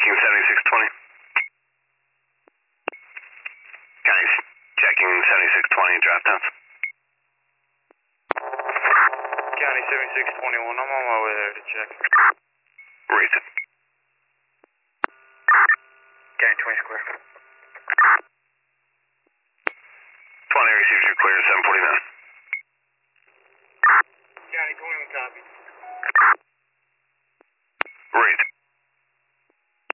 checking 7620. County's checking 7620 draft downs. County 7621, I'm on my way there to check. Raise it. County 20 square. 20 received your clear, 749. County 21 copy.